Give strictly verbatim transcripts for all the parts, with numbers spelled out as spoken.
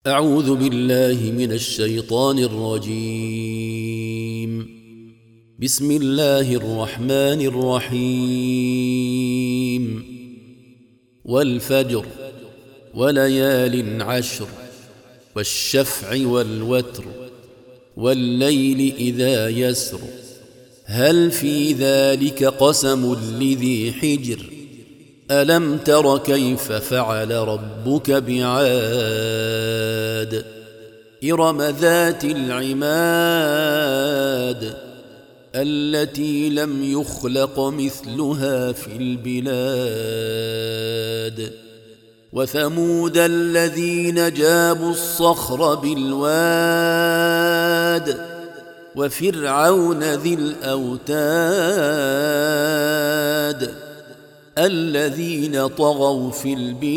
أعوذ بالله من الشيطان الرجيم. بسم الله الرحمن الرحيم. والفجر وليال عشر والشفع والوتر والليل إذا يسر هل في ذلك قسم لذي حجر ألم تر كيف فعل ربك بعاد إرم ذات العماد التي لم يخلق مثلها في البلاد وثمود الذين جابوا الصخر بالواد وفرعون ذي الأوتاد الذين طغوا في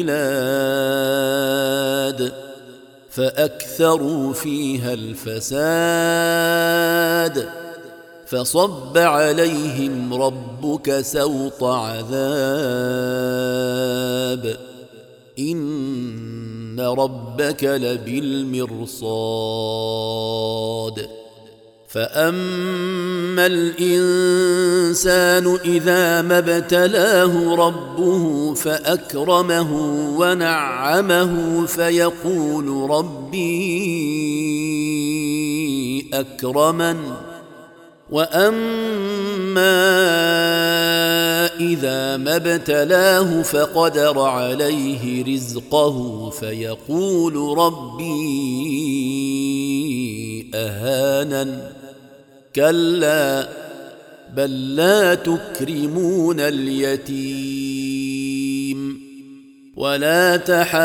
البلاد فأكثروا فيها الفساد فصب عليهم ربك سوط عذاب إن ربك لبالمرصاد فأما الإنسان إذا ما ابتلاه ربه فأكرمه ونعمه فيقول ربي أكرمن وأما إذا ما ابتلاه فقدر عليه رزقه فيقول ربي أهانن كلا بل لا تكرمون اليتيم ولا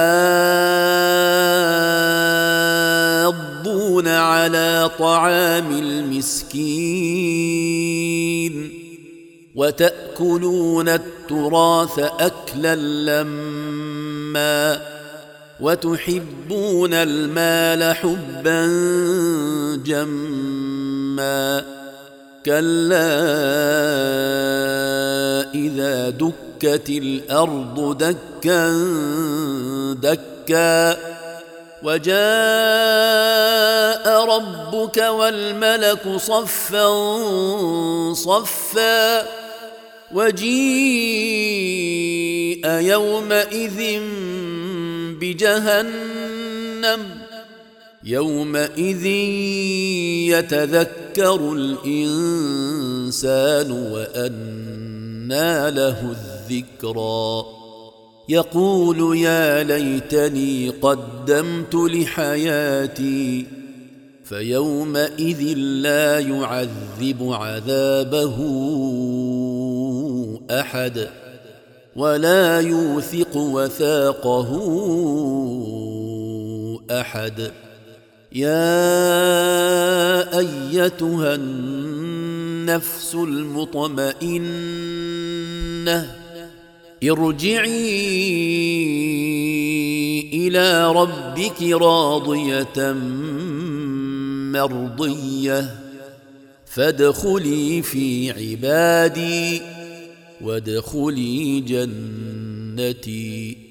تحاضون على طعام المسكين وتأكلون التراث أكلا لما وتحبون المال حبا جما كلا إذا دكت الأرض دكا دكا وجاء ربك والملك صفا صفا وجيء يومئذ بجهنم يومئذ يتذكر الإنسان وأنى له الذكرى يقول يا ليتني قدمت لحياتي فيومئذ لا يعذب عذابه أحد ولا يوثق وثاقه أحد يا أيتها النفس المطمئنة ارجعي إلى ربك راضية مرضية فادخلي في عبادي وادخلي جنتي.